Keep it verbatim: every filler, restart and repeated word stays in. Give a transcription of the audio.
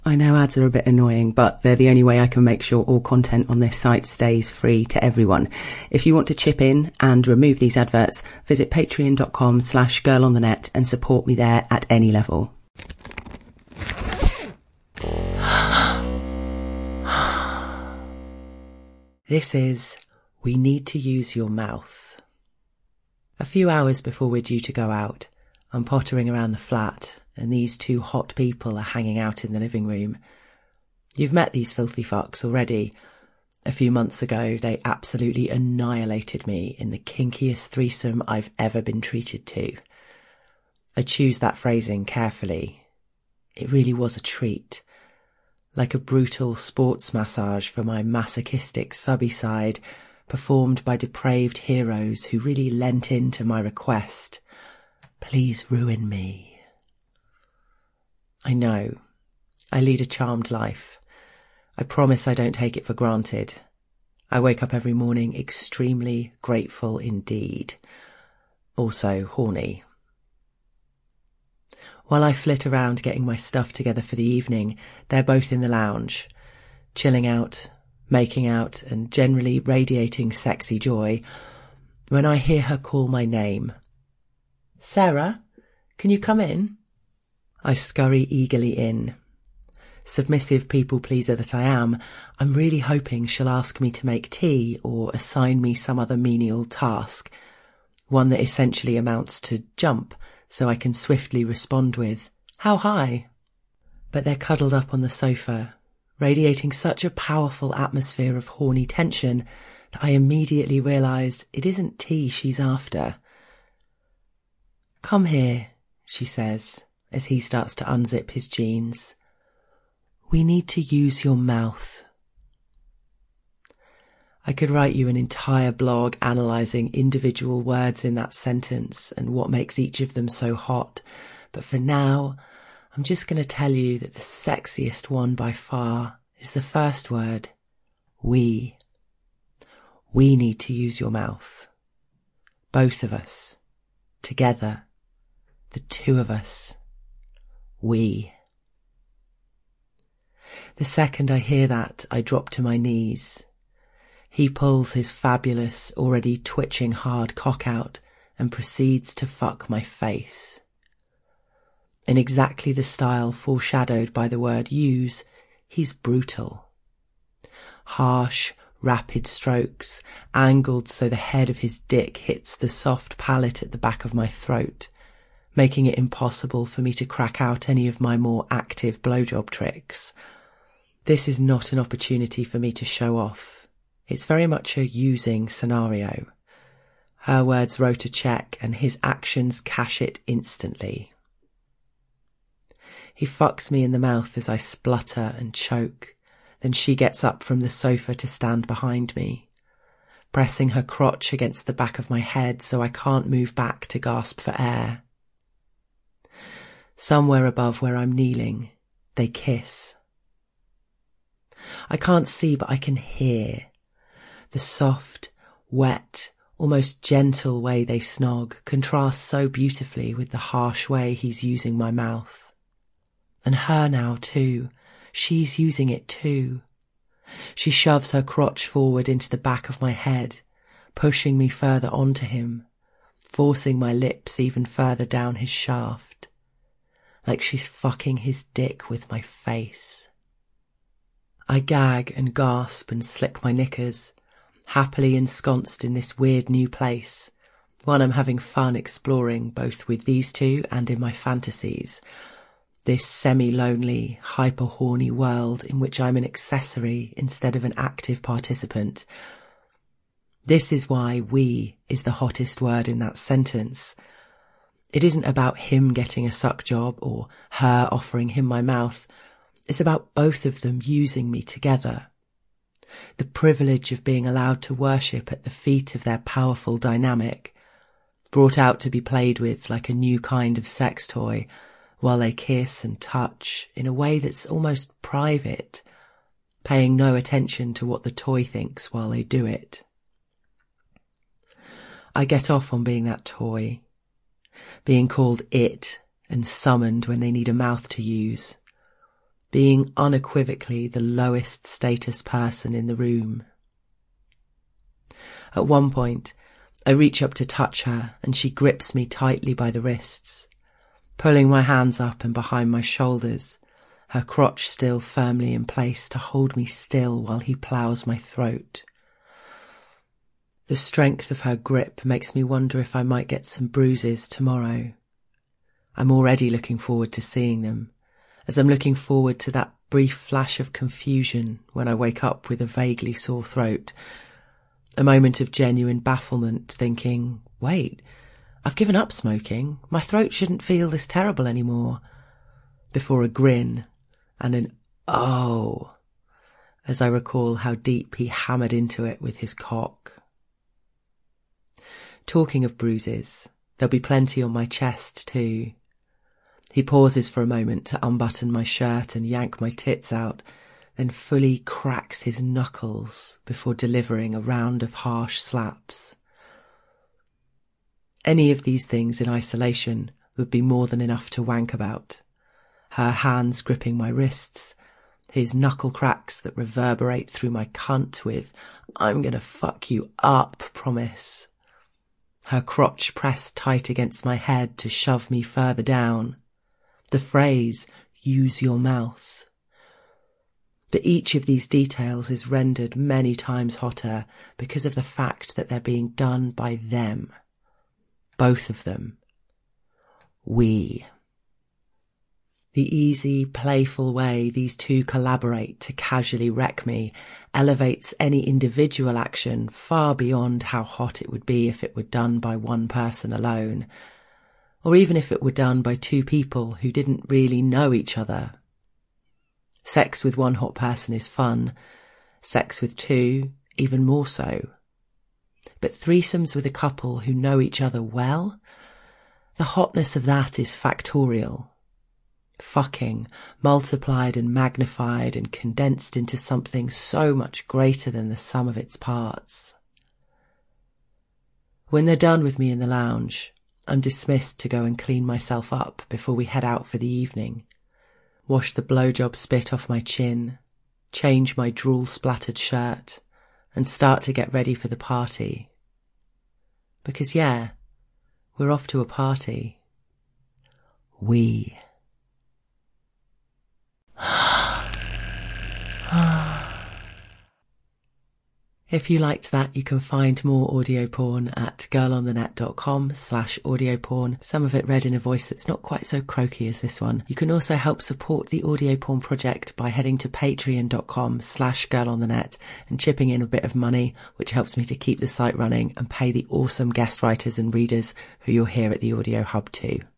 I know ads are a bit annoying, but they're the only way I can make sure all content on this site stays free to everyone. If you want to chip in and remove these adverts, visit patreon.com slash girlonthenet and support me there at any level. This is We Need to Use Your Mouth. A few hours before we're due to go out, I'm pottering around the flat and these two hot people are hanging out in the living room. You've met these filthy fucks already. A few months ago, they absolutely annihilated me in the kinkiest threesome I've ever been treated to. I choose that phrasing carefully. It really was a treat. Like a brutal sports massage for my masochistic subby side, performed by depraved heroes who really lent into my request. Please ruin me. I know. I lead a charmed life. I promise I don't take it for granted. I wake up every morning extremely grateful indeed. Also horny. While I flit around getting my stuff together for the evening, they're both in the lounge, chilling out, making out, and generally radiating sexy joy, when I hear her call my name. Sarah, can you come in? I scurry eagerly in. Submissive people-pleaser that I am, I'm really hoping she'll ask me to make tea or assign me some other menial task, one that essentially amounts to jump, so I can swiftly respond with, "How high?" But they're cuddled up on the sofa, radiating such a powerful atmosphere of horny tension that I immediately realise it isn't tea she's after. "Come here," she says, as he starts to unzip his jeans. "We need to use your mouth." I could write you an entire blog analysing individual words in that sentence and what makes each of them so hot, but for now, I'm just going to tell you that the sexiest one by far is the first word, we. We need to use your mouth. Both of us. Together. The two of us. We. The second I hear that, I drop to my knees. He pulls his fabulous, already twitching hard cock out and proceeds to fuck my face. In exactly the style foreshadowed by the word use, he's brutal. Harsh, rapid strokes, angled so the head of his dick hits the soft palate at the back of my throat, making it impossible for me to crack out any of my more active blowjob tricks. This is not an opportunity for me to show off. It's very much a using scenario. Her words wrote a check and his actions cash it instantly. He fucks me in the mouth as I splutter and choke. Then she gets up from the sofa to stand behind me, pressing her crotch against the back of my head so I can't move back to gasp for air. Somewhere above where I'm kneeling, they kiss. I can't see, but I can hear. The soft, wet, almost gentle way they snog contrasts so beautifully with the harsh way he's using my mouth. And her now too. She's using it too. She shoves her crotch forward into the back of my head, pushing me further onto him, forcing my lips even further down his shaft, like she's fucking his dick with my face. I gag and gasp and slick my knickers, happily ensconced in this weird new place, one I'm having fun exploring both with these two and in my fantasies, this semi-lonely, hyper-horny world in which I'm an accessory instead of an active participant. This is why we is the hottest word in that sentence. It isn't about him getting a suck job or her offering him my mouth. It's about both of them using me together. The privilege of being allowed to worship at the feet of their powerful dynamic, brought out to be played with like a new kind of sex toy, while they kiss and touch in a way that's almost private, paying no attention to what the toy thinks while they do it. I get off on being that toy, being called it and summoned when they need a mouth to use, being unequivocally the lowest status person in the room. At one point, I reach up to touch her and she grips me tightly by the wrists, pulling my hands up and behind my shoulders, her crotch still firmly in place to hold me still while he ploughs my throat. The strength of her grip makes me wonder if I might get some bruises tomorrow. I'm already looking forward to seeing them, as I'm looking forward to that brief flash of confusion when I wake up with a vaguely sore throat, a moment of genuine bafflement, thinking, wait, I've given up smoking, my throat shouldn't feel this terrible anymore, before a grin and an oh, as I recall how deep he hammered into it with his cock. Talking of bruises, there'll be plenty on my chest too. He pauses for a moment to unbutton my shirt and yank my tits out, then fully cracks his knuckles before delivering a round of harsh slaps. Any of these things in isolation would be more than enough to wank about. Her hands gripping my wrists, his knuckle cracks that reverberate through my cunt with, I'm gonna fuck you up, promise. Her crotch pressed tight against my head to shove me further down. The phrase, use your mouth. But each of these details is rendered many times hotter because of the fact that they're being done by them. Both of them. We. The easy, playful way these two collaborate to casually wreck me elevates any individual action far beyond how hot it would be if it were done by one person alone, or even if it were done by two people who didn't really know each other. Sex with one hot person is fun, sex with two even more so. But threesomes with a couple who know each other well, the hotness of that is factorial. Fucking, multiplied and magnified and condensed into something so much greater than the sum of its parts. When they're done with me in the lounge, I'm dismissed to go and clean myself up before we head out for the evening, wash the blowjob spit off my chin, change my drool-splattered shirt, and start to get ready for the party. Because yeah, we're off to a party. We. If you liked that, you can find more audio porn at girlonthenet.com slash audio porn, some of it read in a voice that's not quite so croaky as this one. You can also help support the Audio Porn Project by heading to patreon.com slash girlonthenet and chipping in a bit of money, which helps me to keep the site running and pay the awesome guest writers and readers who you'll hear at the Audio Hub too.